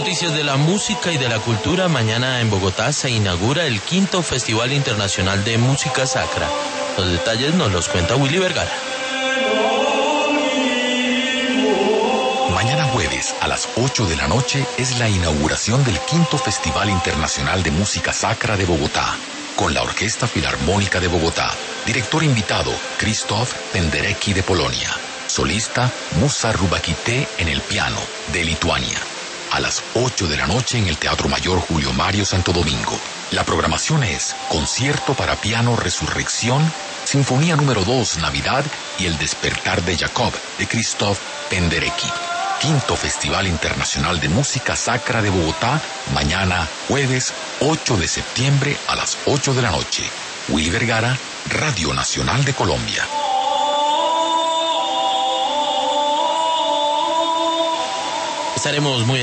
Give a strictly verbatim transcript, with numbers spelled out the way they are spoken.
noticias de la música y de la cultura. Mañana en Bogotá se inaugura el quinto Festival Internacional de Música Sacra. Los detalles nos los cuenta Willy Vergara. Mañana jueves a las ocho de la noche es la inauguración del quinto Festival Internacional de Música Sacra de Bogotá, con la Orquesta Filarmónica de Bogotá. Director invitado, Krzysztof Penderecki de Polonia. Solista, Musa Rubakite en el piano, de Lituania. A las ocho de la noche en el Teatro Mayor Julio Mario Santo Domingo. La programación es concierto para piano Resurrección, Sinfonía número dos Navidad y El Despertar de Jacob de Krzysztof Penderecki. Quinto Festival Internacional de Música Sacra de Bogotá, mañana jueves ocho de septiembre a las ocho de la noche. Willy Vergara, Radio Nacional de Colombia. Estaremos muy